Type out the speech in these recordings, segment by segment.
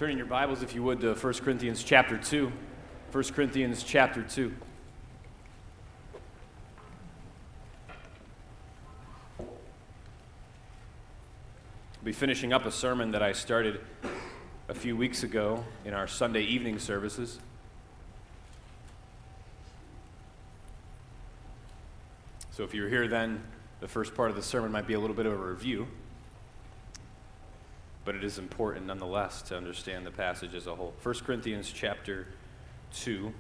Turning your Bibles, if you would, to 1 Corinthians chapter 2. 1 Corinthians chapter 2. I'll be finishing up a sermon that I started a few weeks ago in our Sunday evening services. So if you were here then, the first part of the sermon might be a little bit of a review. But it is important nonetheless to understand the passage as a whole. 1 Corinthians chapter 2.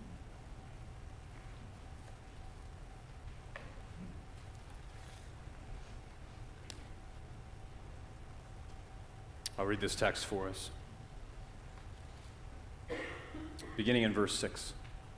I'll read this text for us. Beginning in verse 6.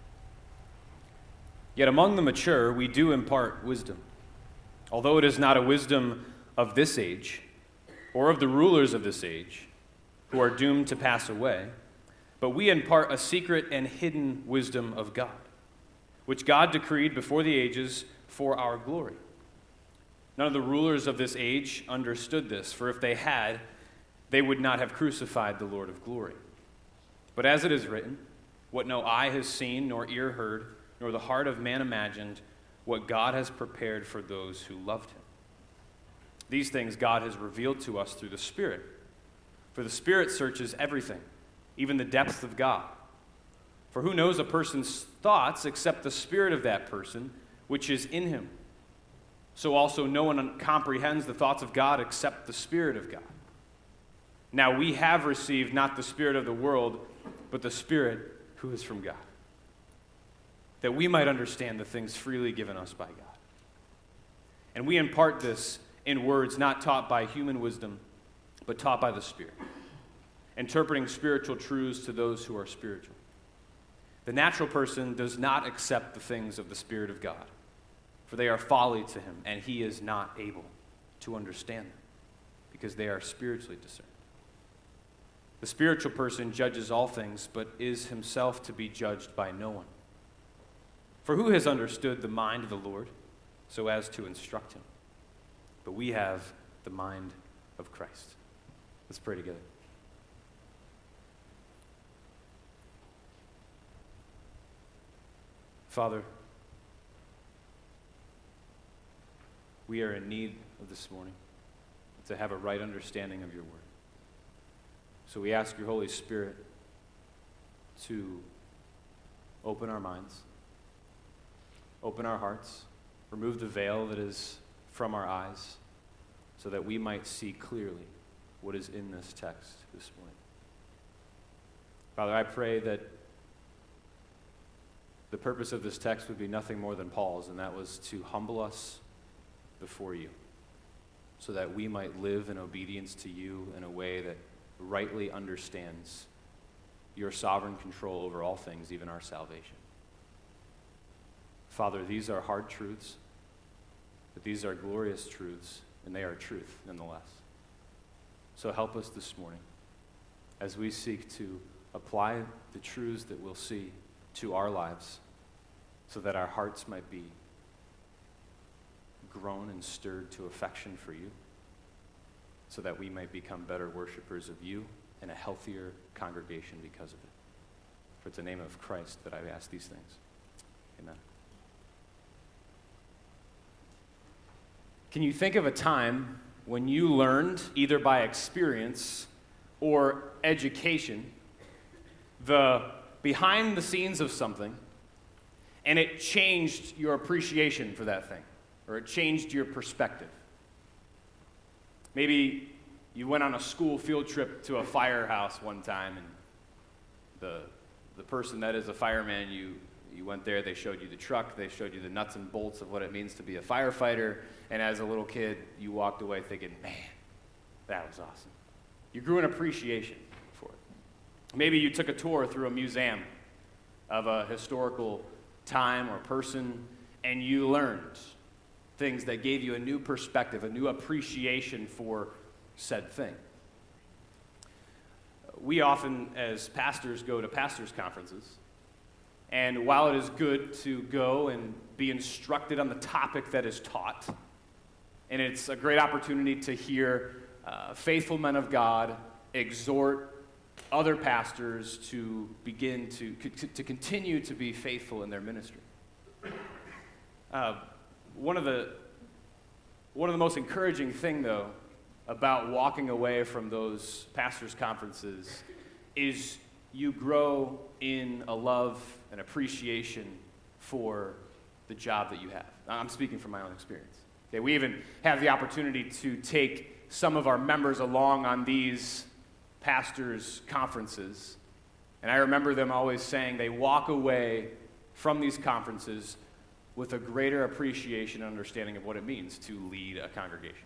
Yet among the mature we do impart wisdom, although it is not a wisdom of this age, or of the rulers of this age, who are doomed to pass away, but we impart a secret and hidden wisdom of God, which God decreed before the ages for our glory. None of the rulers of this age understood this, for if they had, they would not have crucified the Lord of glory. But as it is written, what no eye has seen, nor ear heard, nor the heart of man imagined, what God has prepared for those who loved him. These things God has revealed to us through the Spirit. For the Spirit searches everything, even the depths of God. For who knows a person's thoughts except the spirit of that person, which is in him? So also no one comprehends the thoughts of God except the Spirit of God. Now we have received not the spirit of the world, but the Spirit who is from God, that we might understand the things freely given us by God. And we impart this in words not taught by human wisdom, but taught by the Spirit, interpreting spiritual truths to those who are spiritual. The natural person does not accept the things of the Spirit of God, for they are folly to him, and he is not able to understand them, because they are spiritually discerned. The spiritual person judges all things, but is himself to be judged by no one. For who has understood the mind of the Lord so as to instruct him? But we have the mind of Christ. Let's pray together. Father, we are in need of this morning to have a right understanding of your word. So we ask your Holy Spirit to open our minds, open our hearts, remove the veil that is from our eyes, so that we might see clearly what is in this text this morning. Father, I pray that the purpose of this text would be nothing more than Paul's, and that was to humble us before you, so that we might live in obedience to you in a way that rightly understands your sovereign control over all things, even our salvation. Father, these are hard truths, but these are glorious truths, and they are truth nonetheless. So help us this morning as we seek to apply the truths that we'll see to our lives, so that our hearts might be grown and stirred to affection for you, so that we might become better worshipers of you and a healthier congregation because of it. For it's the name of Christ that I ask these things. Amen. Can you think of a time when you learned, either by experience or education, the behind the scenes of something, and it changed your appreciation for that thing, or it changed your perspective? Maybe you went on a school field trip to a firehouse one time, and the person that is a fireman, you went there, they showed you the truck, they showed you the nuts and bolts of what it means to be a firefighter, and as a little kid, you walked away thinking, man, that was awesome. You grew an appreciation for it. Maybe you took a tour through a museum of a historical time or person, and you learned things that gave you a new perspective, a new appreciation for said thing. We often, as pastors, go to pastors' conferences. And while it is good to go and be instructed on the topic that is taught, and it's a great opportunity to hear faithful men of God exhort other pastors to begin to continue to be faithful in their ministry. One of the most encouraging thing, though, about walking away from those pastors' conferences is you grow in a love and appreciation for the job that you have. I'm speaking from my own experience. Okay, we even have the opportunity to take some of our members along on these pastors' conferences. And I remember them always saying they walk away from these conferences with a greater appreciation and understanding of what it means to lead a congregation.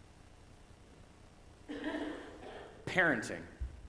Parenting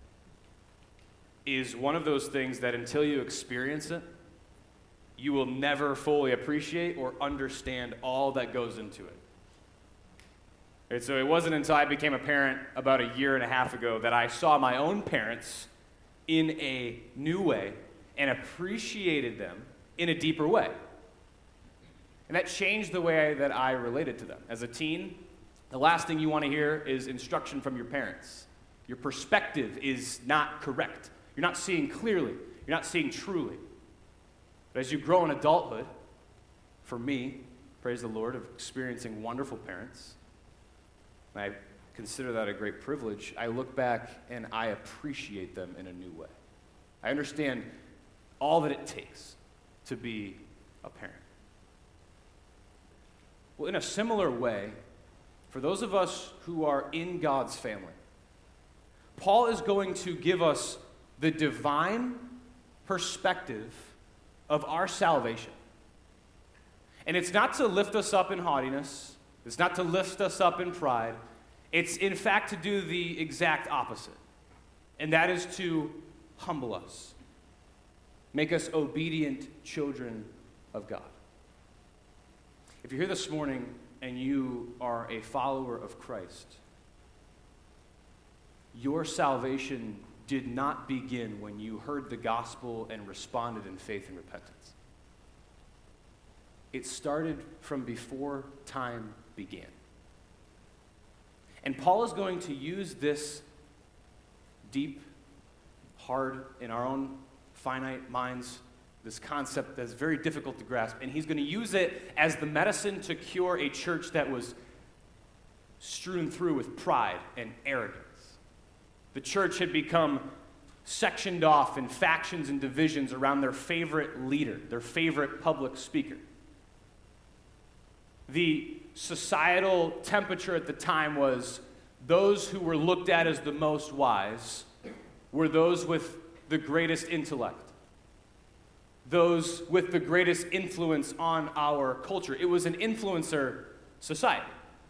is one of those things that until you experience it, you will never fully appreciate or understand all that goes into it. And so it wasn't until I became a parent about a year and a half ago that I saw my own parents in a new way and appreciated them in a deeper way. And that changed the way that I related to them. As a teen, the last thing you want to hear is instruction from your parents. Your perspective is not correct. You're not seeing clearly. You're not seeing truly. But as you grow in adulthood, for me, praise the Lord, of experiencing wonderful parents, and I consider that a great privilege, I look back and I appreciate them in a new way. I understand all that it takes to be a parent. Well, in a similar way, for those of us who are in God's family, Paul is going to give us the divine perspective of our salvation. And it's not to lift us up in haughtiness. It's not to lift us up in pride. It's, in fact, to do the exact opposite. And that is to humble us, make us obedient children of God. If you're here this morning and you are a follower of Christ, your salvation did not begin when you heard the gospel and responded in faith and repentance. It started from before time began. And Paul is going to use this deep, hard, in our own finite minds, this concept that's very difficult to grasp, and he's going to use it as the medicine to cure a church that was strewn through with pride and arrogance. The church had become sectioned off in factions and divisions around their favorite leader, their favorite public speaker. The societal temperature at the time was those who were looked at as the most wise were those with the greatest intellect, those with the greatest influence on our culture. It was an influencer society,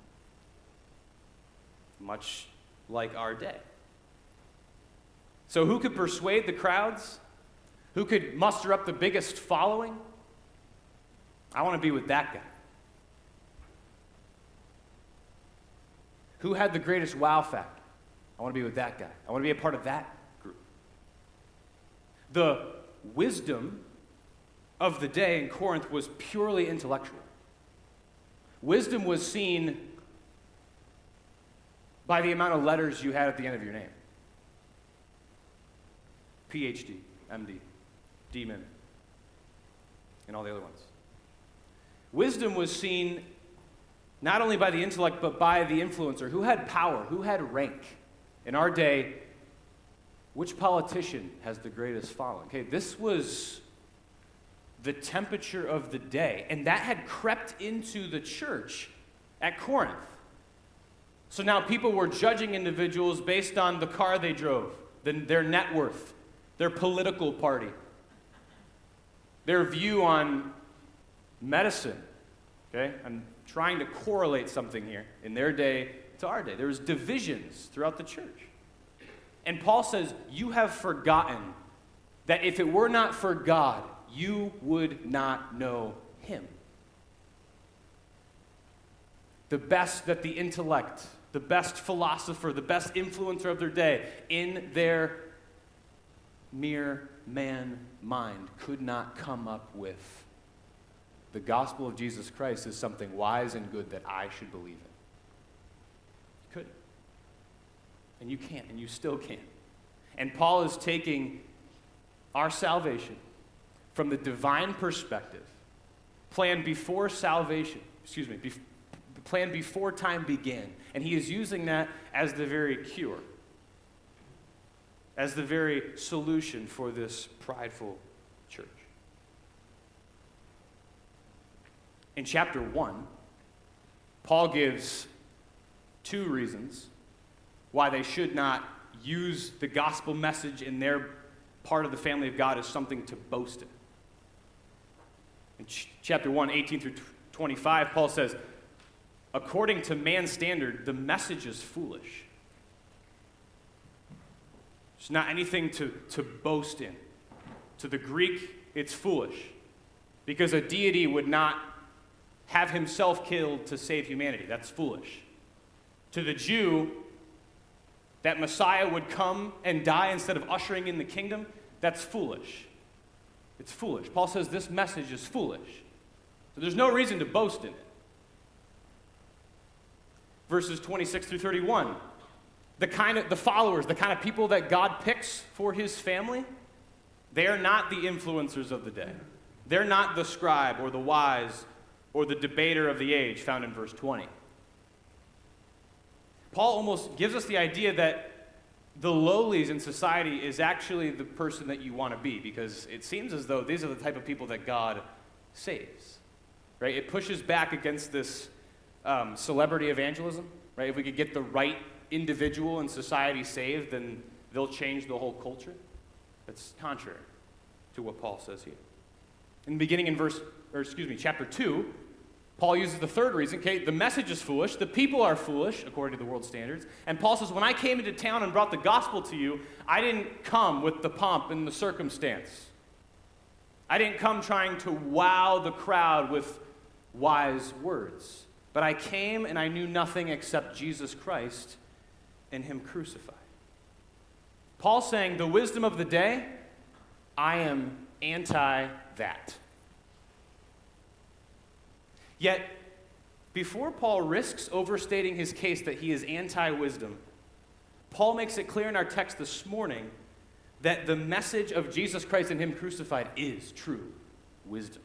much like our day. So who could persuade the crowds? Who could muster up the biggest following? I want to be with that guy. Who had the greatest wow factor? I want to be with that guy. I want to be a part of that group. The wisdom of the day in Corinth was purely intellectual. Wisdom was seen by the amount of letters you had at the end of your name. PhD, MD, D-Min, and all the other ones. Wisdom was seen not only by the intellect, but by the influencer. Who had power? Who had rank? In our day, which politician has the greatest following? Okay, this was the temperature of the day, and that had crept into the church at Corinth. So now people were judging individuals based on the car they drove, their net worth, their political party, their view on medicine. Okay? I'm trying to correlate something here in their day to our day. There was divisions throughout the church. And Paul says, you have forgotten that if it were not for God, you would not know him. The best that the intellect, the best philosopher, the best influencer of their day, in their mere man mind, could not come up with the gospel of Jesus Christ is something wise and good that I should believe in. You couldn't. And you can't, and you still can't. And Paul is taking our salvation from the divine perspective, planned before salvation, planned before time began. And he is using that as the very cure, as the very solution for this prideful church. In chapter 1, Paul gives 2 reasons why they should not use the gospel message in their part of the family of God as something to boast in. In chapter 1, 18 through 25, Paul says, according to man's standard, the message is foolish. It's not anything to boast in. To the Greek, it's foolish, because a deity would not have himself killed to save humanity. That's foolish. To the Jew, that Messiah would come and die instead of ushering in the kingdom, that's foolish. It's foolish. Paul says this message is foolish. So there's no reason to boast in it. Verses 26 through 31. The followers, the kind of people that God picks for his family, they are not the influencers of the day. They're not the scribe or the wise or the debater of the age found in verse 20. Paul almost gives us the idea that the lowlies in society is actually the person that you want to be, because it seems as though these are the type of people that God saves, right? It pushes back against this celebrity evangelism, right? If we could get the right individual in society saved, then they'll change the whole culture. That's contrary to what Paul says here. In the beginning in chapter 2, Paul uses the third reason. Okay, the message is foolish. The people are foolish, according to the world's standards. And Paul says, when I came into town and brought the gospel to you, I didn't come with the pomp and the circumstance. I didn't come trying to wow the crowd with wise words. But I came and I knew nothing except Jesus Christ and him crucified. Paul's saying, the wisdom of the day, I am anti that. Yet, before Paul risks overstating his case that he is anti-wisdom, Paul makes it clear in our text this morning that the message of Jesus Christ and him crucified is true wisdom.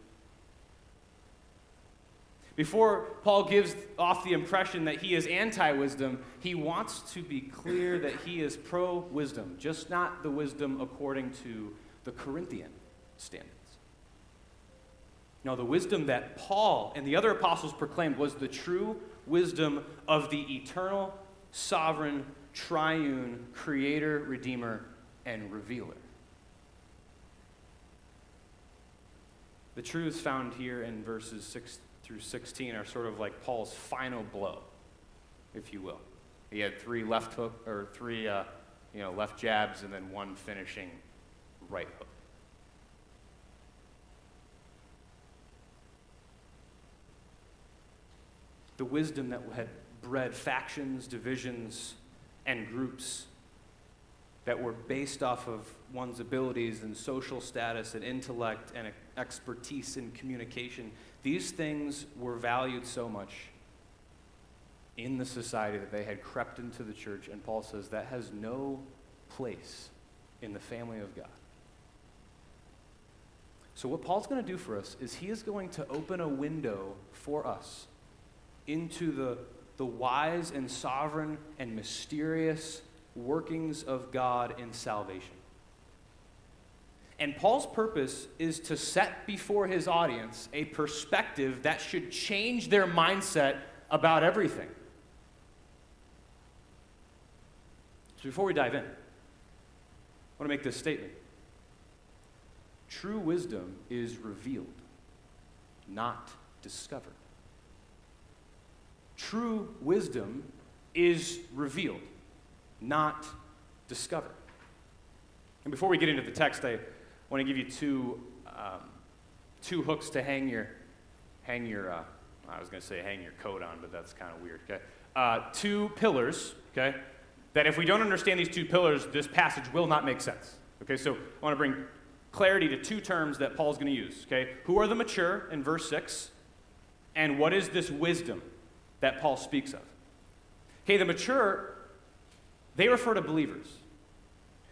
Before Paul gives off the impression that he is anti-wisdom, he wants to be clear that he is pro-wisdom, just not the wisdom according to the Corinthian standards. No, the wisdom that Paul and the other apostles proclaimed was the true wisdom of the eternal, sovereign, triune, creator, redeemer, and revealer. The truths found here in verses 6 through 16 are sort of like Paul's final blow, if you will. He had 3 left jabs and then 1 finishing right hook. The wisdom that had bred factions, divisions, and groups that were based off of one's abilities and social status and intellect and expertise in communication. These things were valued so much in the society that they had crept into the church, and Paul says that has no place in the family of God. So what Paul's going to do for us is he is going to open a window for us into the wise and sovereign and mysterious workings of God in salvation. And Paul's purpose is to set before his audience a perspective that should change their mindset about everything. So before we dive in, I want to make this statement. True wisdom is revealed, not discovered. True wisdom is revealed, not discovered. And before we get into the text, I want to give you two hooks to hang your coat on, but that's kind of weird. Okay, 2 pillars. Okay, that if we don't understand these 2 pillars, this passage will not make sense. Okay, so I want to bring clarity to 2 terms that Paul's going to use. Okay, who are the mature in verse 6, and what is this wisdom that Paul speaks of? Okay, the mature, they refer to believers.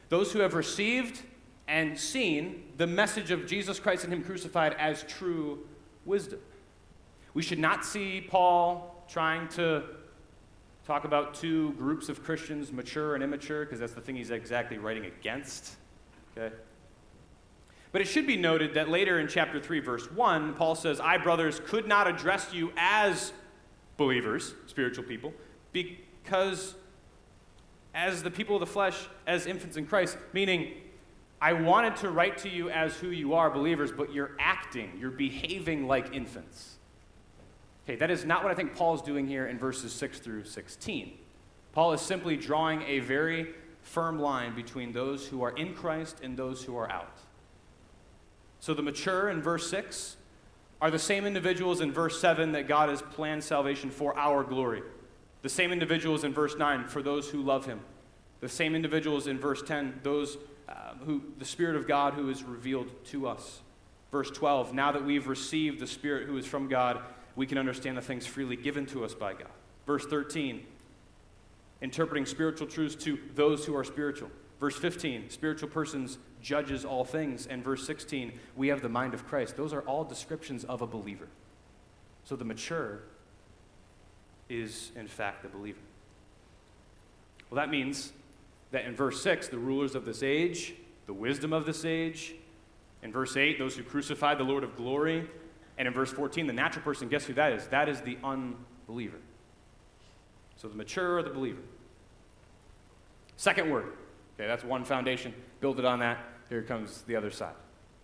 those who have received and seen the message of Jesus Christ and him crucified as true wisdom. We should not see Paul trying to talk about two groups of Christians, mature and immature, because that's the thing he's exactly writing against. Okay? But it should be noted that later in chapter 3, verse 1, Paul says, I, brothers, could not address you as believers, spiritual people, because as the people of the flesh, as infants in Christ, meaning I wanted to write to you as who you are, believers, but you're behaving like infants. Okay, that is not what I think Paul is doing here in verses 6 through 16. Paul is simply drawing a very firm line between those who are in Christ and those who are out. So the mature in verse 6 are the same individuals in verse 7 that God has planned salvation for our glory. The same individuals in verse 9 for those who love him. The same individuals in verse 10, those who the Spirit of God who is revealed to us. Verse 12, now that we've received the Spirit who is from God, we can understand the things freely given to us by God. Verse 13, interpreting spiritual truths to those who are spiritual. Verse 15, spiritual persons judges all things. And verse 16, we have the mind of Christ. Those are all descriptions of a believer. So the mature is, in fact, the believer. Well, that means that in verse 6, the rulers of this age, the wisdom of this age. In verse 8, those who crucified the Lord of glory. And in verse 14, the natural person, guess who that is? That is the unbeliever. So the mature or the believer. Second word. Okay, that's one foundation. Build it on that. Here comes the other side.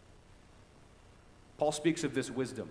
Paul speaks of this wisdom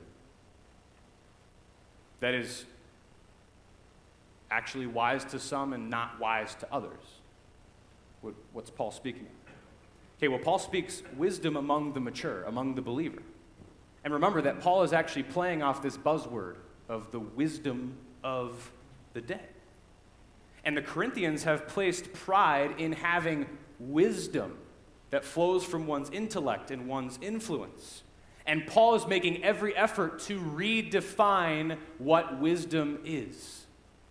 that is actually wise to some and not wise to others. What's Paul speaking of? Okay, well, Paul speaks wisdom among the mature, among the believer. And remember that Paul is actually playing off this buzzword of the wisdom of the day. And the Corinthians have placed pride in having wisdom that flows from one's intellect and one's influence. And Paul is making every effort to redefine what wisdom is.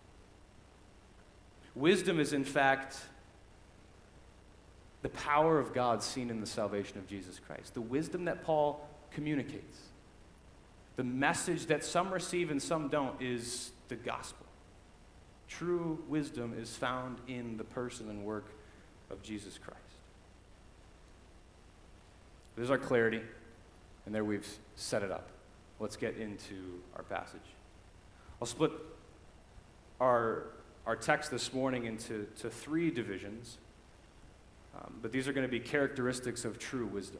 Wisdom is, in fact, the power of God seen in the salvation of Jesus Christ. The wisdom that Paul communicates. The message that some receive and some don't is the gospel. True wisdom is found in the person and work of Jesus Christ. There's our clarity, and there we've set it up. Let's get into our passage. I'll split our text this morning into three divisions, but these are going to be characteristics of true wisdom.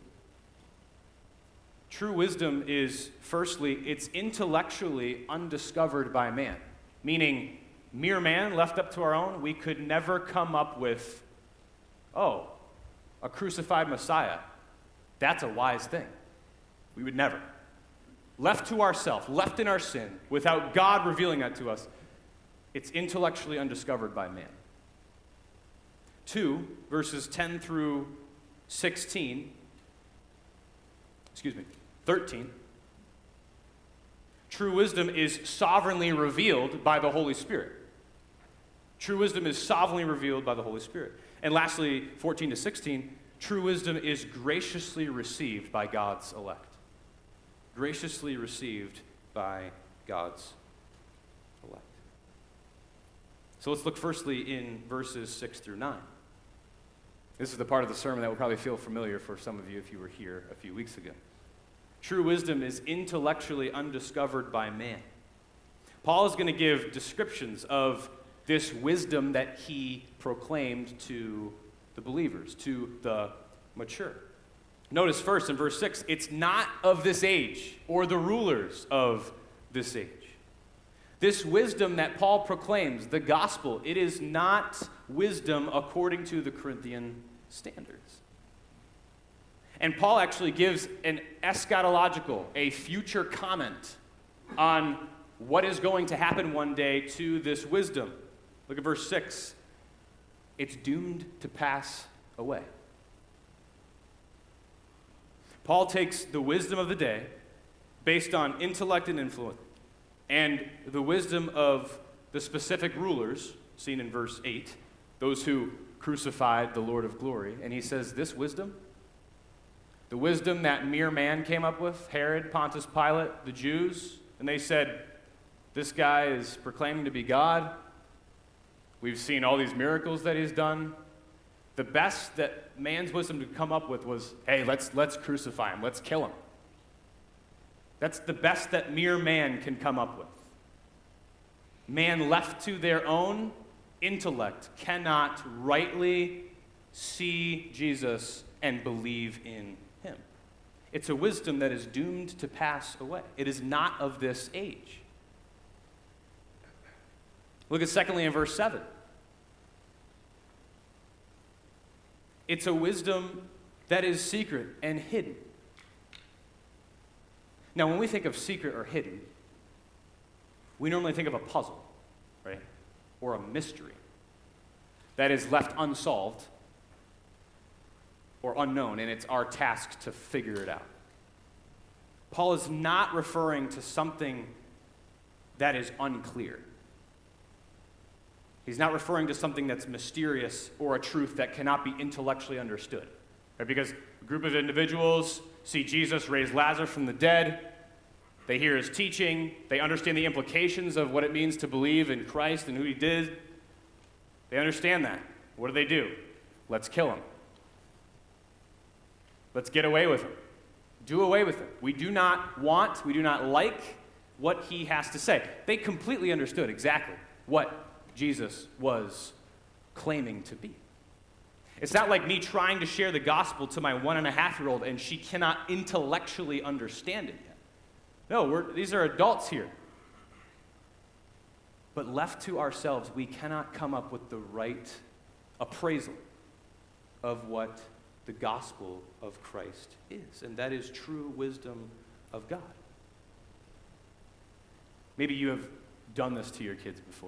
True wisdom is, firstly, it's intellectually undiscovered by man, meaning mere man, left up to our own, we could never come up with, a crucified Messiah. That's a wise thing. We would never. Left to ourselves, left in our sin, without God revealing that to us, it's intellectually undiscovered by man. 2, verses 10 through 13. True wisdom is sovereignly revealed by the Holy Spirit. True wisdom is sovereignly revealed by the Holy Spirit. And lastly, 14 to 16, true wisdom is graciously received by God's elect. Graciously received by God's elect. So let's look firstly in verses 6 through 9. This is the part of the sermon that will probably feel familiar for some of you if you were here a few weeks ago. True wisdom is intellectually undiscovered by man. Paul is going to give descriptions of this wisdom that he proclaimed to the believers, to the mature. Notice first in verse 6, it's not of this age or the rulers of this age. This wisdom that Paul proclaims, the gospel, it is not wisdom according to the Corinthian standards. And Paul actually gives an eschatological, a future comment on what is going to happen one day to this wisdom. Look at verse 6. It's doomed to pass away. Paul takes the wisdom of the day, based on intellect and influence, and the wisdom of the specific rulers, seen in verse 8, those who crucified the Lord of glory. And he says, this wisdom, the wisdom that mere man came up with, Herod, Pontius Pilate, the Jews, and they said, this guy is proclaiming to be God. We've seen all these miracles that he's done. The best that man's wisdom could come up with was, hey, let's crucify him. Let's kill him. That's the best that mere man can come up with. Man left to their own intellect cannot rightly see Jesus and believe in him. It's a wisdom that is doomed to pass away. It is not of this age. Look at secondly in verse 7. It's a wisdom that is secret and hidden. Now, when we think of secret or hidden, we normally think of a puzzle, right? Or a mystery that is left unsolved or unknown, and it's our task to figure it out. Paul is not referring to something that is unclear. He's not referring to something that's mysterious or a truth that cannot be intellectually understood. Right? Because a group of individuals see Jesus raise Lazarus from the dead. They hear his teaching. They understand the implications of what it means to believe in Christ and who he did. They understand that. What do? Let's kill him. Let's get away with him. Do away with him. We do not like what he has to say. They completely understood exactly what Jesus was claiming to be. It's not like me trying to share the gospel to my 1.5-year-old and she cannot intellectually understand it yet. No, these are adults here. But left to ourselves, we cannot come up with the right appraisal of what the gospel of Christ is. And that is true wisdom of God. Maybe you have done this to your kids before.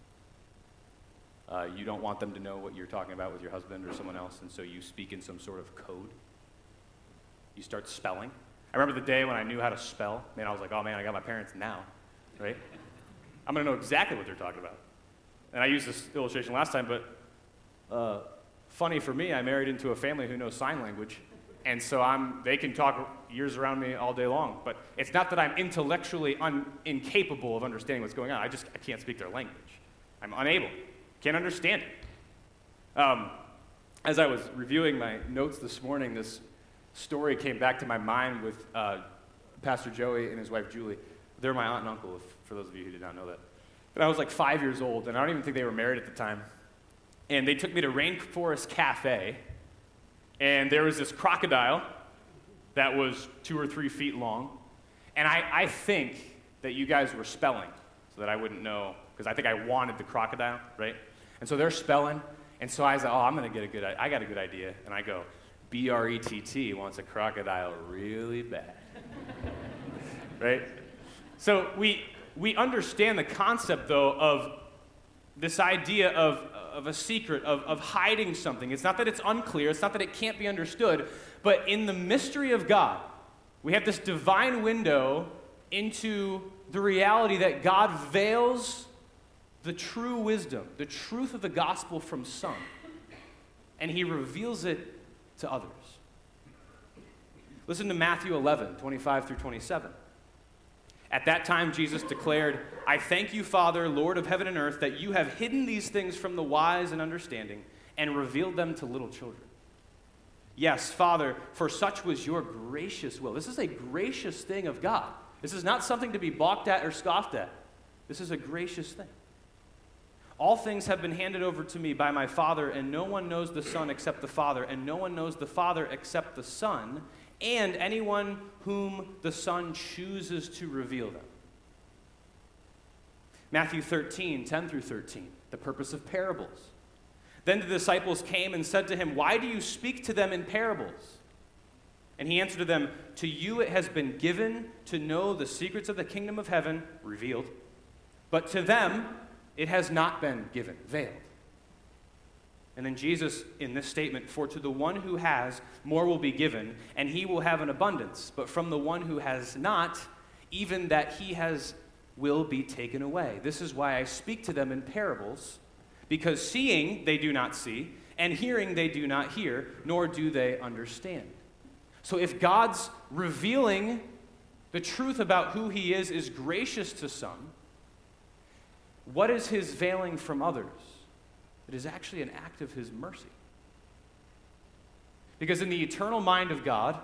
You don't want them to know what you're talking about with your husband or someone else, and so you speak in some sort of code. You start spelling. I remember the day when I knew how to spell. Man, I was like, oh man, I got my parents now, right? I'm going to know exactly what they're talking about. And I used this illustration last time, but funny for me, I married into a family who knows sign language, and so they can talk years around me all day long. But it's not that I'm intellectually incapable of understanding what's going on. I can't speak their language. I'm unable. Can't understand it. As I was reviewing my notes this morning, this story came back to my mind with Pastor Joey and his wife Julie. They're my aunt and uncle, for those of you who did not know that. But I was like 5 years old, and I don't even think they were married at the time. And they took me to Rainforest Cafe, and there was this crocodile that was 2 or 3 feet long. And I think that you guys were spelling so that I wouldn't know, because I think I wanted the crocodile, right? And so they're spelling, and so I was like, oh, I got a good idea. And I go, B-R-E-T-T wants a crocodile really bad, right? So we understand the concept, though, of this idea of a secret, of hiding something. It's not that it's unclear, it's not that it can't be understood, but in the mystery of God, we have this divine window into the reality that God veils the true wisdom, the truth of the gospel from some, and he reveals it to others. Listen to Matthew 11, 25 through 27. At that time, Jesus declared, I thank you, Father, Lord of heaven and earth, that you have hidden these things from the wise and understanding and revealed them to little children. Yes, Father, for such was your gracious will. This is a gracious thing of God. This is not something to be balked at or scoffed at. This is a gracious thing. All things have been handed over to me by my Father, and no one knows the Son except the Father, and no one knows the Father except the Son, and anyone whom the Son chooses to reveal them. Matthew 13, 10 through 13, the purpose of parables. Then the disciples came and said to him, why do you speak to them in parables? And he answered to them, to you it has been given to know the secrets of the kingdom of heaven, revealed, but to them it has not been given, veiled. And then Jesus, in this statement, for to the one who has, more will be given, and he will have an abundance. But from the one who has not, even that he has will be taken away. This is why I speak to them in parables, because seeing they do not see, And hearing they do not hear, nor do they understand. So if God's revealing the truth about who he is gracious to some, what is his veiling from others? It is actually an act of his mercy. Because in the eternal mind of God,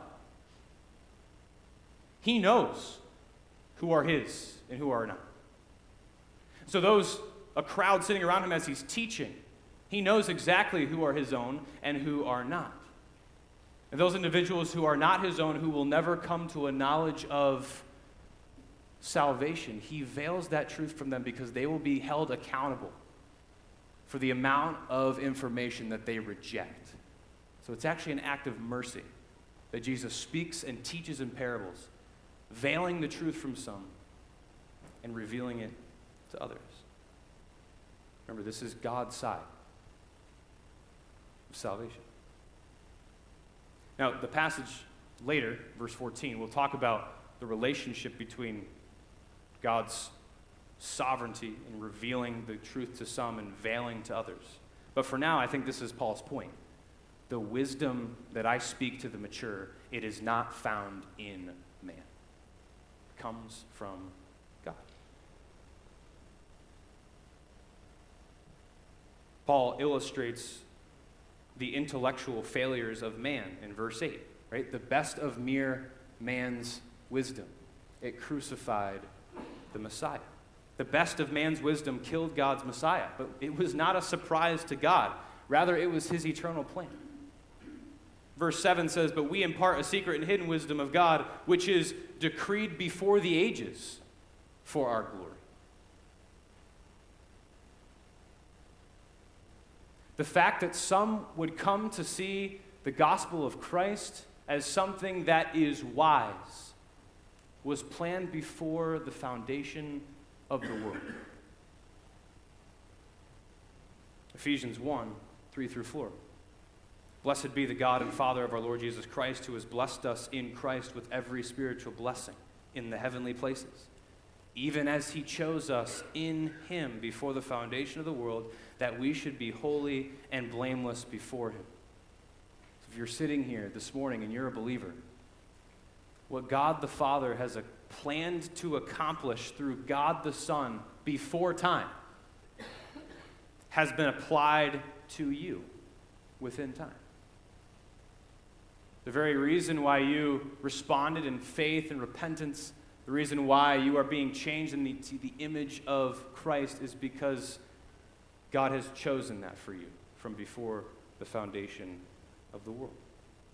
he knows who are his and who are not. So a crowd sitting around him as he's teaching, he knows exactly who are his own and who are not. And those individuals who are not his own, who will never come to a knowledge of salvation, he veils that truth from them because they will be held accountable for the amount of information that they reject. So it's actually an act of mercy that Jesus speaks and teaches in parables, veiling the truth from some and revealing it to others. Remember, this is God's side of salvation. Now, the passage later, verse 14, will talk about the relationship between God's sovereignty in revealing the truth to some and veiling to others. But for now, I think this is Paul's point. The wisdom that I speak to the mature, it is not found in man. It comes from God. Paul illustrates the intellectual failures of man in verse 8, right? The best of mere man's wisdom. It crucified the Messiah. The best of man's wisdom killed God's Messiah, but it was not a surprise to God. Rather, it was his eternal plan. Verse 7 says, "But we impart a secret and hidden wisdom of God, which is decreed before the ages for our glory." The fact that some would come to see the gospel of Christ as something that is wise was planned before the foundation of the world. Ephesians 1, 3 through 4. "Blessed be the God and Father of our Lord Jesus Christ, who has blessed us in Christ with every spiritual blessing in the heavenly places, even as he chose us in him before the foundation of the world, that we should be holy and blameless before him." So if you're sitting here this morning and you're a believer, what God the Father has planned to accomplish through God the Son before time has been applied to you within time. The very reason why you responded in faith and repentance, the reason why you are being changed into the image of Christ is because God has chosen that for you from before the foundation of the world.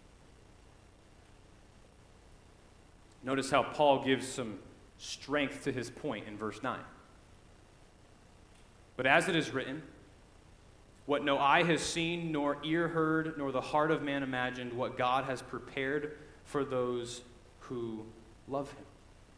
Notice how Paul gives some strength to his point in verse 9. "But as it is written, what no eye has seen, nor ear heard, nor the heart of man imagined, what God has prepared for those who love him."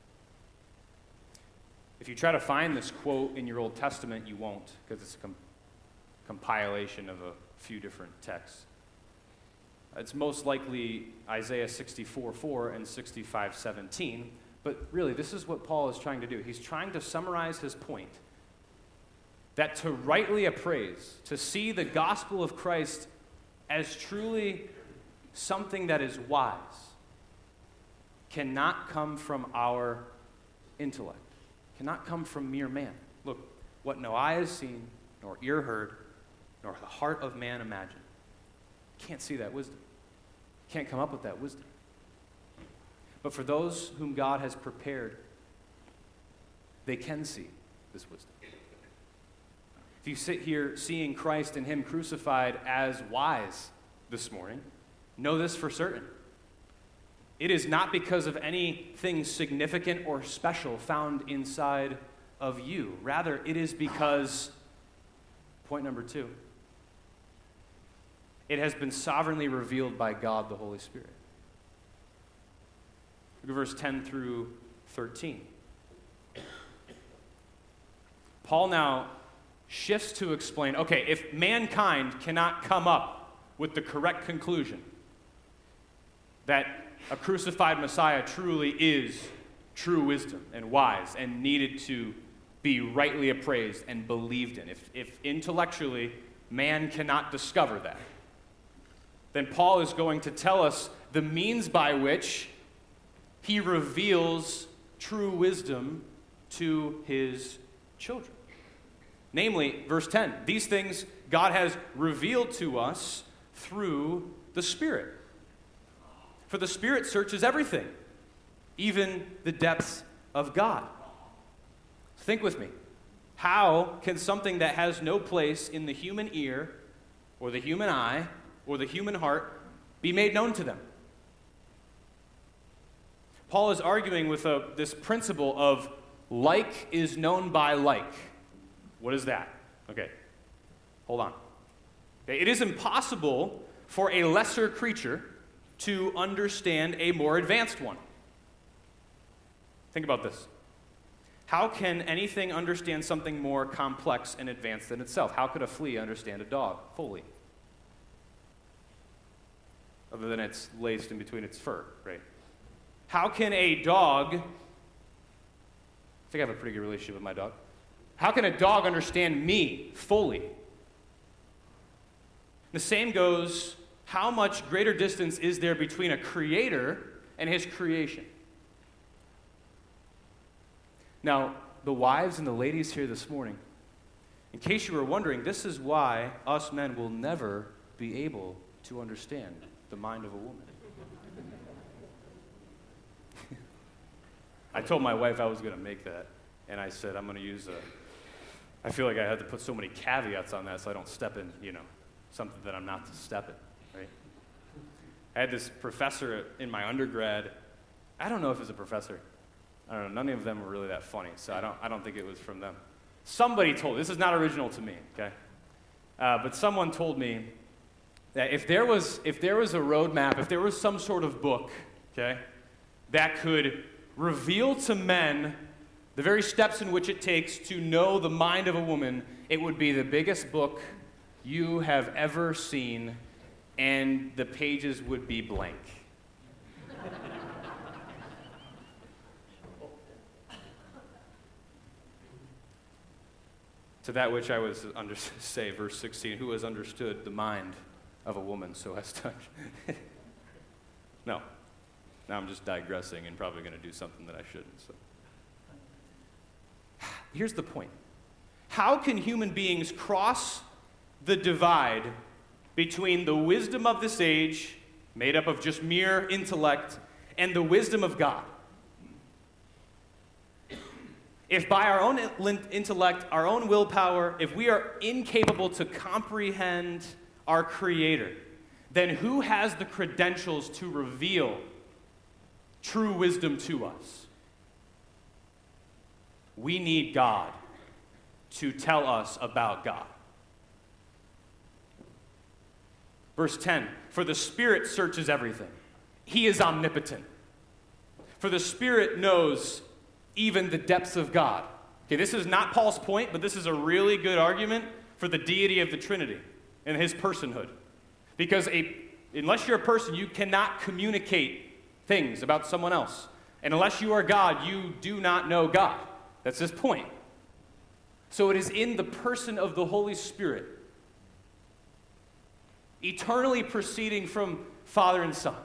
If you try to find this quote in your Old Testament, you won't, because it's a compilation of a few different texts. It's most likely Isaiah 64:4 and 65:17, but really this is what Paul is trying to do. He's trying to summarize his point that to rightly appraise, to see the gospel of Christ as truly something that is wise, cannot come from our intellect, cannot come from mere man. Look, what no eye has seen, nor ear heard, nor the heart of man imagined. Can't see that wisdom. Can't come up with that wisdom. But for those whom God has prepared, they can see this wisdom. If you sit here seeing Christ and him crucified as wise this morning, know this for certain. It is not because of anything significant or special found inside of you. Rather, it is because, point number 2, it has been sovereignly revealed by God the Holy Spirit. Look at verse 10 through 13. Paul now shifts to explain, okay, if mankind cannot come up with the correct conclusion that a crucified Messiah truly is true wisdom and wise and needed to be rightly appraised and believed in, if intellectually man cannot discover that, then Paul is going to tell us the means by which he reveals true wisdom to his children. Namely, verse 10, these things God has revealed to us through the Spirit. For the Spirit searches everything, even the depths of God. Think with me. How can something that has no place in the human ear, or the human eye, or the human heart be made known to them? Paul is arguing with this principle of like is known by like. What is that? Okay, hold on. Okay, it is impossible for a lesser creature to understand a more advanced one. Think about this. How can anything understand something more complex and advanced than itself? How could a flea understand a dog fully? Other than it's laced in between its fur, right? How can a dog, I think I have a pretty good relationship with my dog. How can a dog understand me fully? The same goes, how much greater distance is there between a creator and his creation? Now, the wives and the ladies here this morning, in case you were wondering, this is why us men will never be able to understand the mind of a woman. I told my wife I was going to make that, and I said I'm going to use I feel like I had to put so many caveats on that so I don't step in, something that I'm not to step in, right? I had this professor in my undergrad. I don't know if it was a professor. I don't know. None of them were really that funny, so I don't think it was from them. Somebody told me, this is not original to me, okay? But someone told me that if there was a roadmap, if there was some sort of book, okay, that could reveal to men the very steps in which it takes to know the mind of a woman, it would be the biggest book you have ever seen, and the pages would be blank. To that which I was say, verse 16, who has understood the mind of a woman so as to... No. Now I'm just digressing and probably going to do something that I shouldn't. So. Here's the point. How can human beings cross the divide between the wisdom of this age, made up of just mere intellect, and the wisdom of God? If by our own intellect, our own willpower, if we are incapable to comprehend our Creator, then who has the credentials to reveal true wisdom to us? We need God to tell us about God. Verse 10, for the Spirit searches everything. He is omnipotent. For the Spirit knows even the depths of God. Okay, this is not Paul's point, but this is a really good argument for the deity of the Trinity and his personhood. Because unless you're a person, you cannot communicate things about someone else. And unless you are God, you do not know God. That's his point. So it is in the person of the Holy Spirit, eternally proceeding from Father and Son.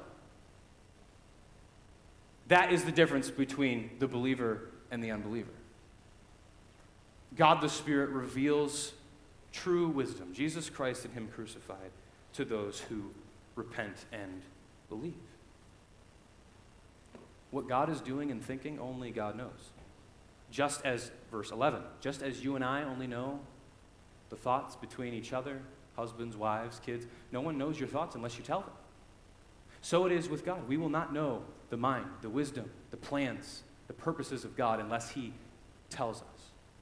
That is the difference between the believer and the unbeliever. God the Spirit reveals true wisdom, Jesus Christ and him crucified, to those who repent and believe. What God is doing and thinking, only God knows. Just as, verse 11, just as you and I only know the thoughts between each other, husbands, wives, kids, no one knows your thoughts unless you tell them. So it is with God. We will not know the mind, the wisdom, the plans, the purposes of God unless he tells us.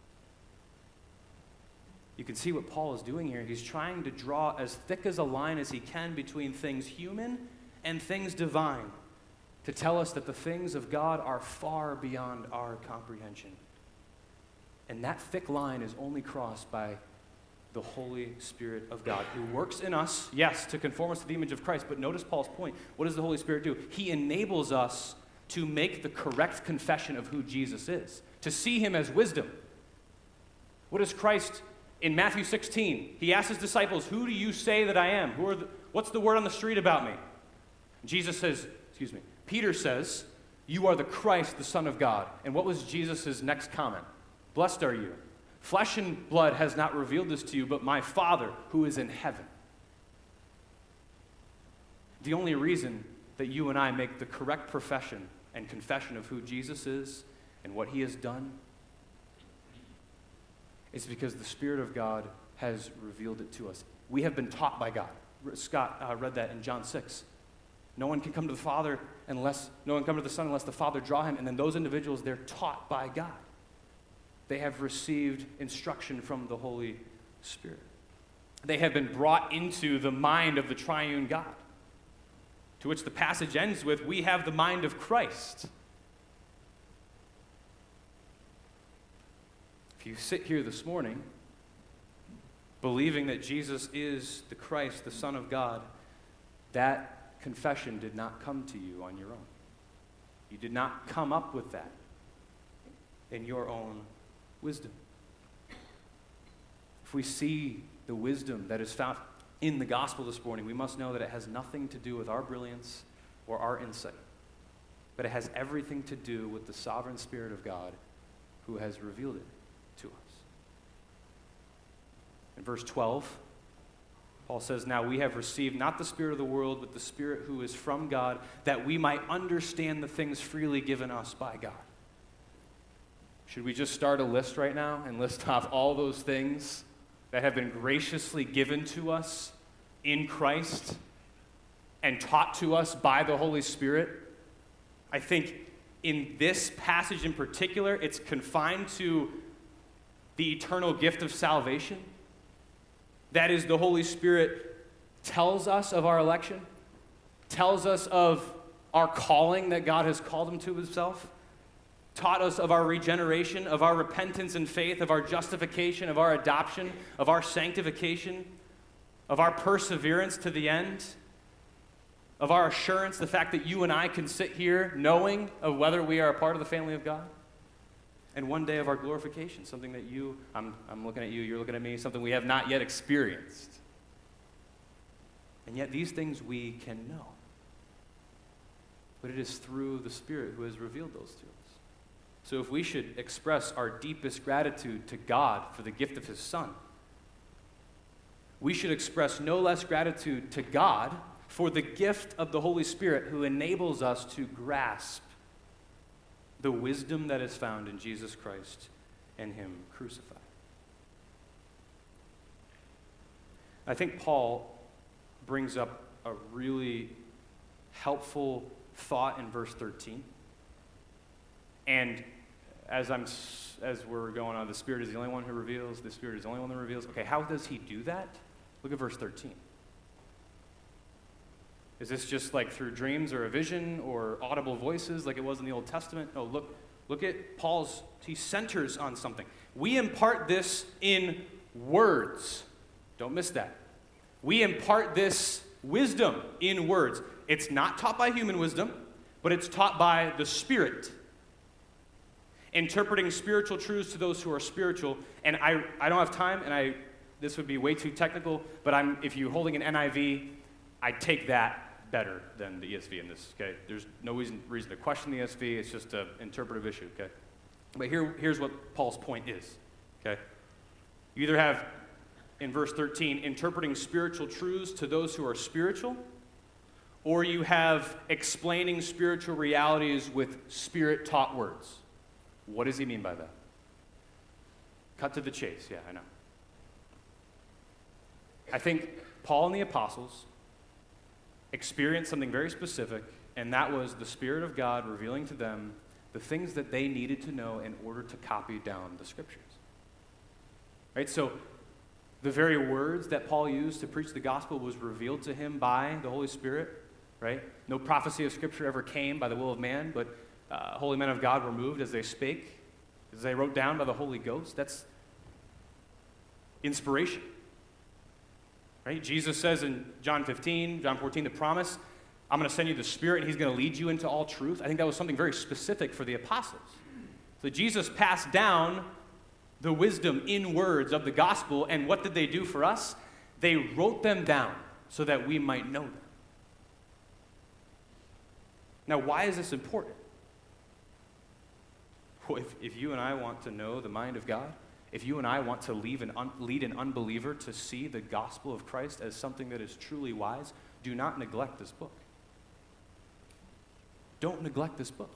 You can see what Paul is doing here. He's trying to draw as thick as a line as he can between things human and things divine to tell us that the things of God are far beyond our comprehension. And that thick line is only crossed by the Holy Spirit of God, who works in us, yes, to conform us to the image of Christ. But notice Paul's point. What does the Holy Spirit do? He enables us to make the correct confession of who Jesus is, to see him as wisdom. What does Christ In Matthew 16, he asked his disciples, "Who do you say that I am? What's the word on the street about me?" Jesus says, Peter says, "You are the Christ, the Son of God." And what was Jesus' next comment? "Blessed are you. Flesh and blood has not revealed this to you, but my Father who is in heaven." The only reason that you and I make the correct profession and confession of who Jesus is and what he has done is because the Spirit of God has revealed it to us. We have been taught by God. Scott read that in John 6. No one can come to the Son unless the Father draw him. And then those individuals, they're taught by God. They have received instruction from the Holy Spirit. They have been brought into the mind of the triune God, to which the passage ends with, "We have the mind of Christ." If you sit here this morning believing that Jesus is the Christ, the Son of God, that confession did not come to you on your own. You did not come up with that in your own wisdom. If we see the wisdom that is found in the gospel this morning, we must know that it has nothing to do with our brilliance or our insight, but it has everything to do with the sovereign Spirit of God who has revealed it to us. In verse 12, Paul says, "Now we have received not the spirit of the world, but the Spirit who is from God, that we might understand the things freely given us by God." Should we just start a list right now and list off all those things that have been graciously given to us in Christ and taught to us by the Holy Spirit? I think in this passage in particular, it's confined to the eternal gift of salvation. That is, the Holy Spirit tells us of our election, tells us of our calling that God has called him to himself, taught us of our regeneration, of our repentance and faith, of our justification, of our adoption, of our sanctification, of our perseverance to the end, of our assurance, the fact that you and I can sit here knowing of whether we are a part of the family of God, and one day of our glorification, something that I'm looking at you, you're looking at me, something we have not yet experienced. And yet these things we can know. But it is through the Spirit who has revealed those to us. So if we should express our deepest gratitude to God for the gift of his Son, we should express no less gratitude to God for the gift of the Holy Spirit who enables us to grasp the wisdom that is found in Jesus Christ and him crucified. I think Paul brings up a really helpful thought in verse 13. And as we're going on, the Spirit is the only one who reveals, the Spirit is the only one that reveals. Okay, how does he do that? Look at verse 13. Is this just like through dreams or a vision or audible voices like it was in the Old Testament? No, look at he centers on something. We impart this in words. Don't miss that. We impart this wisdom in words. It's not taught by human wisdom, but it's taught by the Spirit. Interpreting spiritual truths to those who are spiritual. And I don't have time, and this would be way too technical, but if you're holding an NIV, I take that better than the ESV in this, okay? There's no reason to question the ESV. It's just an interpretive issue, okay? But here's what Paul's point is, okay? You either have, in verse 13, interpreting spiritual truths to those who are spiritual, or you have explaining spiritual realities with Spirit-taught words. What does he mean by that? Cut to the chase, yeah, I know. I think Paul and the apostles experienced something very specific, and that was the Spirit of God revealing to them the things that they needed to know in order to copy down the Scriptures. Right? So the very words that Paul used to preach the gospel was revealed to him by the Holy Spirit, right? No prophecy of Scripture ever came by the will of man, but holy men of God were moved as they spake, as they wrote down by the Holy Ghost. That's inspiration. Right? Jesus says in John 14, the promise, I'm going to send you the Spirit and he's going to lead you into all truth. I think that was something very specific for the apostles. So Jesus passed down the wisdom in words of the gospel, and what did they do for us? They wrote them down so that we might know them. Now, why is this important? Well, if you and I want to know the mind of God, if you and I want to lead an unbeliever to see the gospel of Christ as something that is truly wise, do not neglect this book. Don't neglect this book.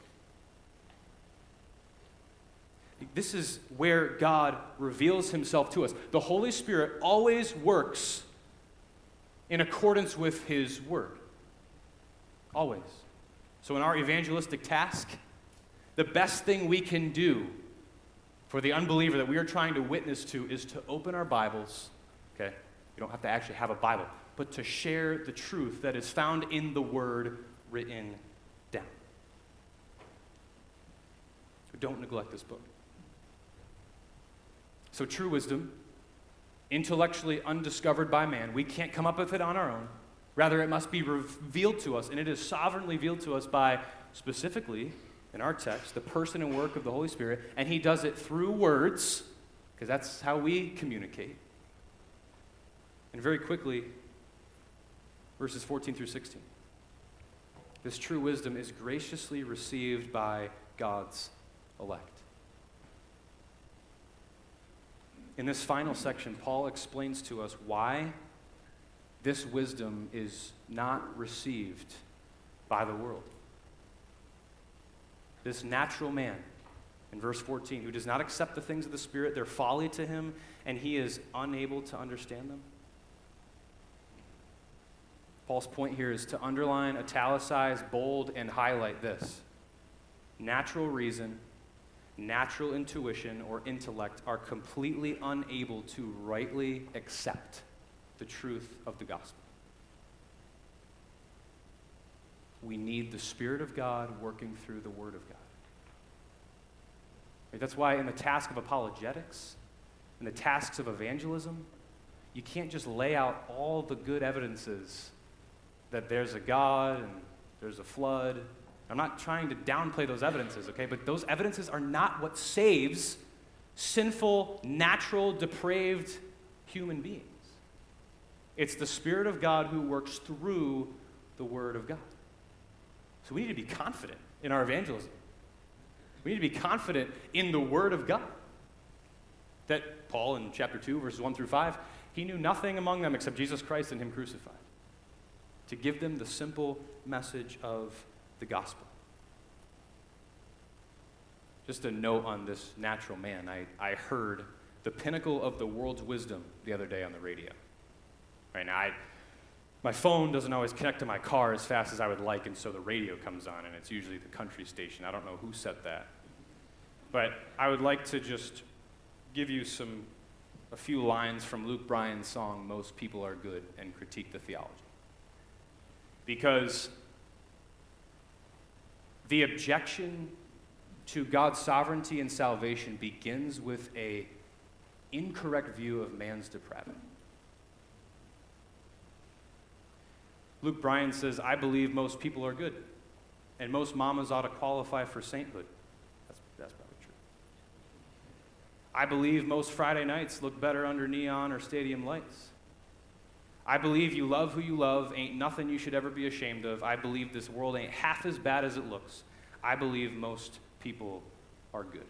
This is where God reveals himself to us. The Holy Spirit always works in accordance with his word. Always. So in our evangelistic task, the best thing we can do for the unbeliever that we are trying to witness to is to open our Bibles, okay? You don't have to actually have a Bible, but to share the truth that is found in the word written down. So don't neglect this book. So true wisdom, intellectually undiscovered by man, we can't come up with it on our own. Rather, it must be revealed to us, and it is sovereignly revealed to us by, specifically, in our text, the person and work of the Holy Spirit, and he does it through words, because that's how we communicate. And very quickly, verses 14 through 16. This true wisdom is graciously received by God's elect. In this final section, Paul explains to us why this wisdom is not received by the world. This natural man, in verse 14, who does not accept the things of the Spirit, they're folly to him, and he is unable to understand them. Paul's point here is to underline, italicize, bold, and highlight this. Natural reason, natural intuition, or intellect are completely unable to rightly accept the truth of the gospel. We need the Spirit of God working through the Word of God. That's why in the task of apologetics, in the tasks of evangelism, you can't just lay out all the good evidences that there's a God and there's a flood. I'm not trying to downplay those evidences, okay? But those evidences are not what saves sinful, natural, depraved human beings. It's the Spirit of God who works through the Word of God. So we need to be confident in our evangelism. We need to be confident in the Word of God. That Paul in chapter 2, verses 1 through 5, he knew nothing among them except Jesus Christ and him crucified, to give them the simple message of the gospel. Just a note on this natural man. I heard the pinnacle of the world's wisdom the other day on the radio. Right now, my phone doesn't always connect to my car as fast as I would like, and so the radio comes on, and it's usually the country station. I don't know who said that. But I would like to just give you a few lines from Luke Bryan's song, Most People Are Good, and critique the theology. Because the objection to God's sovereignty and salvation begins with an incorrect view of man's depravity. Luke Bryan says, I believe most people are good, and most mamas ought to qualify for sainthood. That's probably true. I believe most Friday nights look better under neon or stadium lights. I believe you love who you love, ain't nothing you should ever be ashamed of. I believe this world ain't half as bad as it looks. I believe most people are good.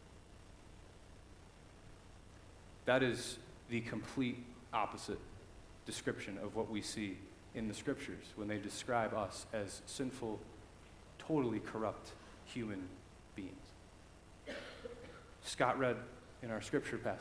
That is the complete opposite description of what we see in the Scriptures when they describe us as sinful, totally corrupt human beings. Scott read in our Scripture passage.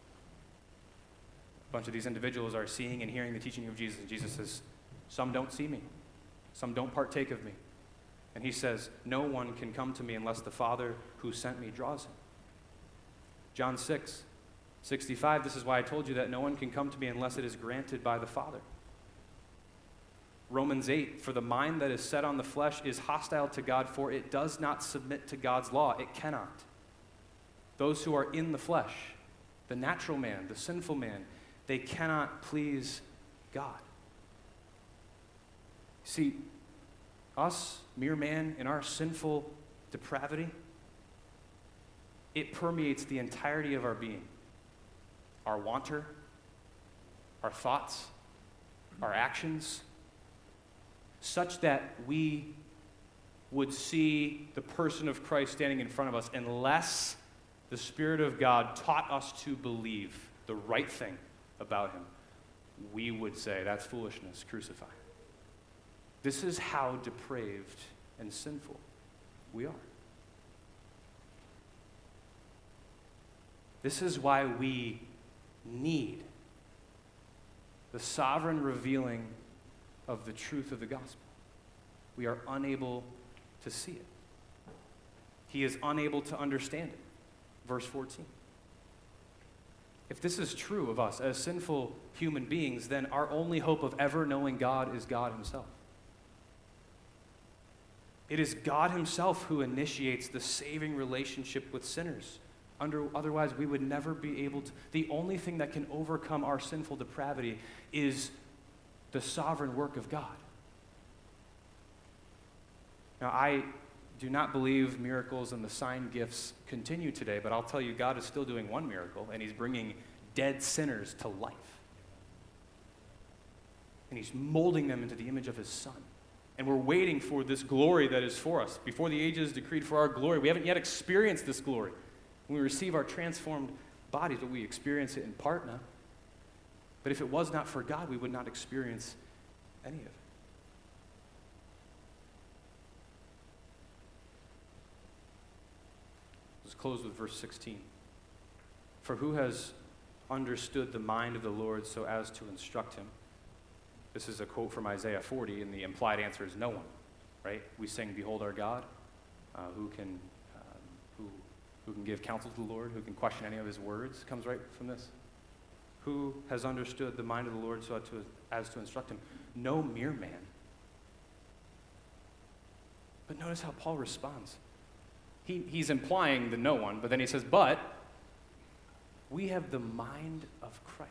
A bunch of these individuals are seeing and hearing the teaching of Jesus, and Jesus says, some don't see me. Some don't partake of me. And he says, no one can come to me unless the Father who sent me draws him. John 6:65, this is why I told you that no one can come to me unless it is granted by the Father. Romans 8, for the mind that is set on the flesh is hostile to God, for it does not submit to God's law. It cannot. Those who are in the flesh, the natural man, the sinful man, they cannot please God. See, us, mere man, in our sinful depravity, it permeates the entirety of our being. Our wanter, our thoughts, our actions, such that we would see the person of Christ standing in front of us unless the Spirit of God taught us to believe the right thing about him. We would say, that's foolishness, crucify. This is how depraved and sinful we are. This is why we need the sovereign revealing of the truth of the gospel. We are unable to see it. He is unable to understand it. Verse 14. If this is true of us as sinful human beings, then our only hope of ever knowing God is God himself. It is God himself who initiates the saving relationship with sinners. Otherwise, we would never be able to. The only thing that can overcome our sinful depravity is the sovereign work of God. Now, I do not believe miracles and the sign gifts continue today, but I'll tell you, God is still doing one miracle, and he's bringing dead sinners to life. And he's molding them into the image of his Son. And we're waiting for this glory that is for us. Before the age is decreed for our glory, we haven't yet experienced this glory. When we receive our transformed bodies, but we experience it in part now. But if it was not for God, we would not experience any of it. Let's close with verse 16. For who has understood the mind of the Lord so as to instruct him? This is a quote from Isaiah 40, and the implied answer is no one, right? We sing, behold our God, who can give counsel to the Lord, who can question any of his words, comes right from this. Who has understood the mind of the Lord so as to instruct him? No mere man. But notice how Paul responds. He's implying the no one, but then he says, but we have the mind of Christ.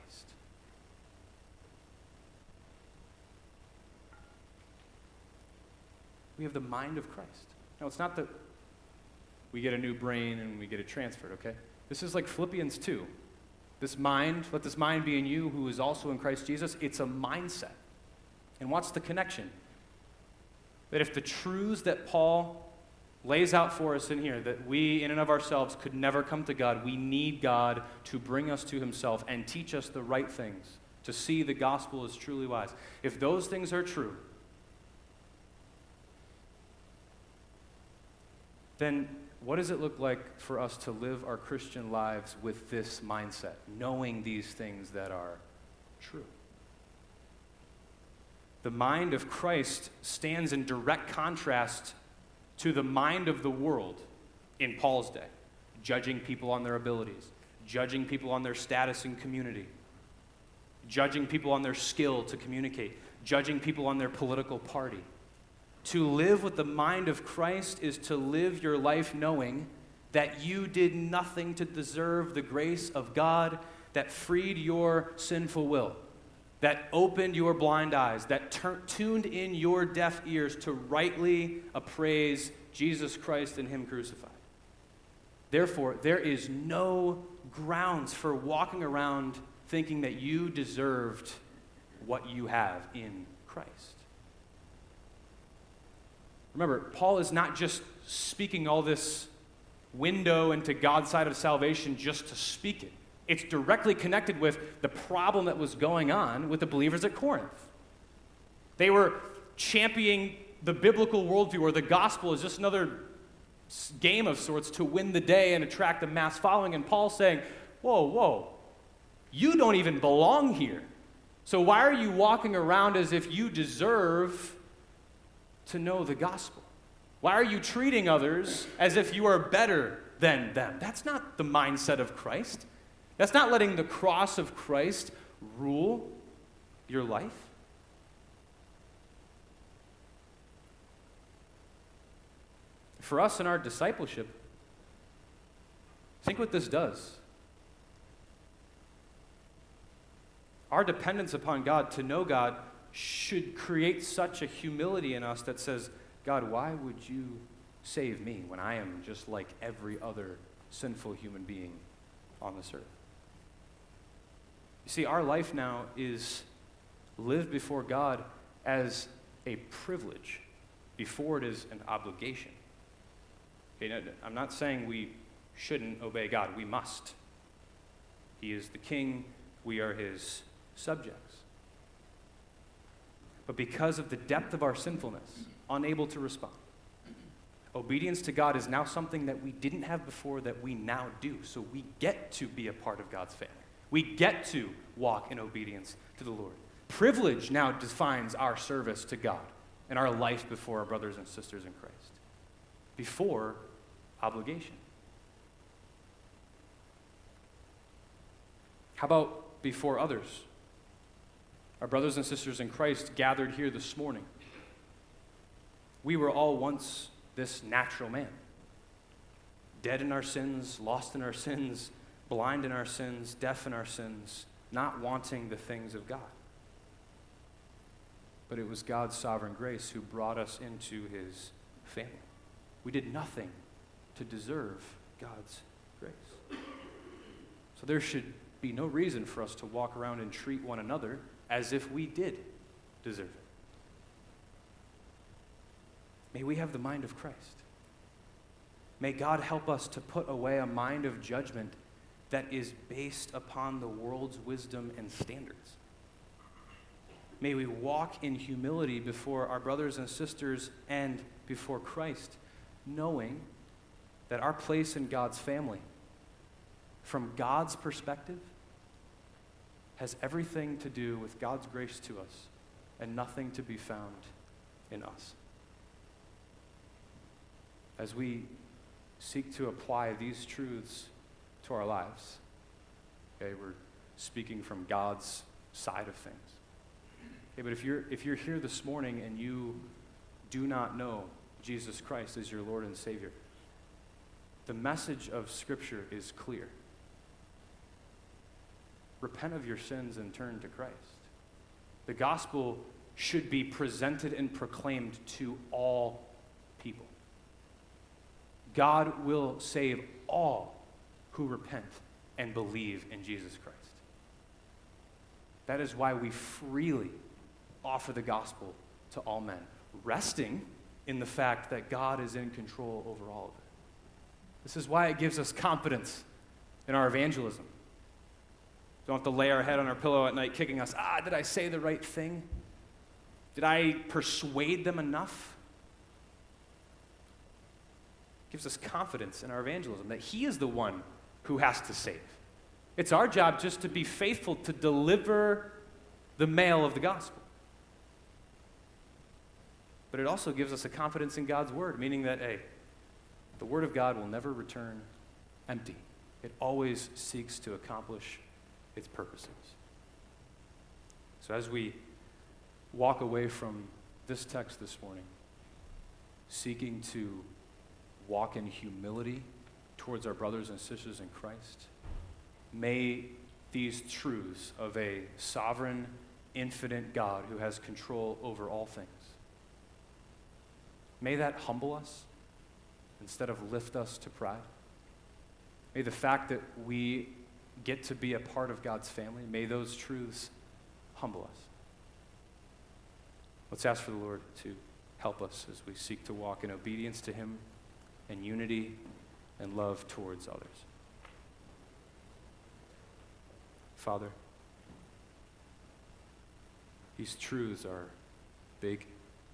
We have the mind of Christ. Now, it's not that we get a new brain and we get it transferred, okay? This is like Philippians 2. This mind, let this mind be in you who is also in Christ Jesus. It's a mindset. And what's the connection? That if the truths that Paul lays out for us in here, that we in and of ourselves could never come to God, we need God to bring us to himself and teach us the right things, to see the gospel as truly wise. If those things are true, then what does it look like for us to live our Christian lives with this mindset, knowing these things that are true? The mind of Christ stands in direct contrast to the mind of the world in Paul's day, judging people on their abilities, judging people on their status in community, judging people on their skill to communicate, judging people on their political party. To live with the mind of Christ is to live your life knowing that you did nothing to deserve the grace of God that freed your sinful will, that opened your blind eyes, that tuned in your deaf ears to rightly appraise Jesus Christ and him crucified. Therefore, there is no grounds for walking around thinking that you deserved what you have in Christ. Remember, Paul is not just speaking all this window into God's side of salvation just to speak it. It's directly connected with the problem that was going on with the believers at Corinth. They were championing the biblical worldview, or the gospel is just another game of sorts to win the day and attract a mass following. And Paul's saying, whoa, you don't even belong here. So why are you walking around as if you deserve to know the gospel? Why are you treating others as if you are better than them? That's not the mindset of Christ. That's not letting the cross of Christ rule your life. For us in our discipleship, think what this does. Our dependence upon God, to know God, should create such a humility in us that says, God, why would you save me when I am just like every other sinful human being on this earth. You see, our life now is lived before God as a privilege before it is an obligation. Okay, now, I'm not saying we shouldn't obey God. We must. He is the king. We are his subjects. But because of the depth of our sinfulness, unable to respond, obedience to God is now something that we didn't have before that we now do. So we get to be a part of God's family. We get to walk in obedience to the Lord. Privilege now defines our service to God and our life before our brothers and sisters in Christ. Before obligation. How about before others? Our brothers and sisters in Christ gathered here this morning. We were all once this natural man. Dead in our sins, lost in our sins, blind in our sins, deaf in our sins, not wanting the things of God. But it was God's sovereign grace who brought us into his family. We did nothing to deserve God's grace. So there should be no reason for us to walk around and treat one another as if we did deserve it. May we have the mind of Christ. May God help us to put away a mind of judgment that is based upon the world's wisdom and standards. May we walk in humility before our brothers and sisters and before Christ, knowing that our place in God's family, from God's perspective, has everything to do with God's grace to us and nothing to be found in us. As we seek to apply these truths to our lives, okay, we're speaking from God's side of things. Okay, but if you're here this morning and you do not know Jesus Christ as your Lord and Savior, the message of Scripture is clear. Repent of your sins and turn to Christ. The gospel should be presented and proclaimed to all people. God will save all who repent and believe in Jesus Christ. That is why we freely offer the gospel to all men, resting in the fact that God is in control over all of it. This is why it gives us confidence in our evangelism. Don't have to lay our head on our pillow at night kicking us, did I say the right thing? Did I persuade them enough? It gives us confidence in our evangelism that he is the one who has to save. It's our job just to be faithful to deliver the mail of the gospel. But it also gives us a confidence in God's word, meaning that, the word of God will never return empty. It always seeks to accomplish its purposes. So as we walk away from this text this morning, seeking to walk in humility towards our brothers and sisters in Christ, may these truths of a sovereign, infinite God who has control over all things, may that humble us instead of lift us to pride. May the fact that we get to be a part of God's family, may those truths humble us. Let's ask for the Lord to help us as we seek to walk in obedience to him and unity and love towards others. Father, these truths are big.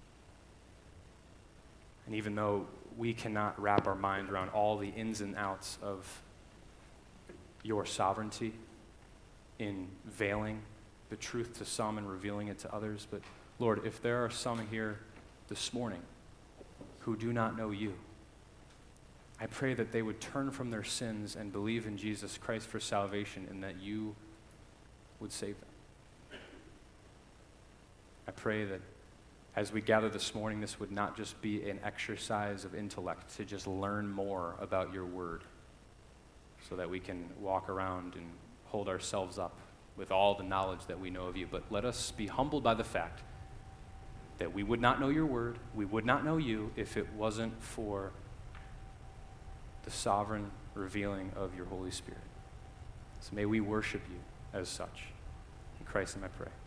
And even though we cannot wrap our mind around all the ins and outs of your sovereignty in veiling the truth to some and revealing it to others, but Lord, if there are some here this morning who do not know you, I pray that they would turn from their sins and believe in Jesus Christ for salvation and that you would save them. I pray that as we gather this morning, this would not just be an exercise of intellect to just learn more about your word so that we can walk around and hold ourselves up with all the knowledge that we know of you. But let us be humbled by the fact that we would not know your word, we would not know you if it wasn't for the sovereign revealing of your Holy Spirit. So may we worship you as such. In Christ's name I pray.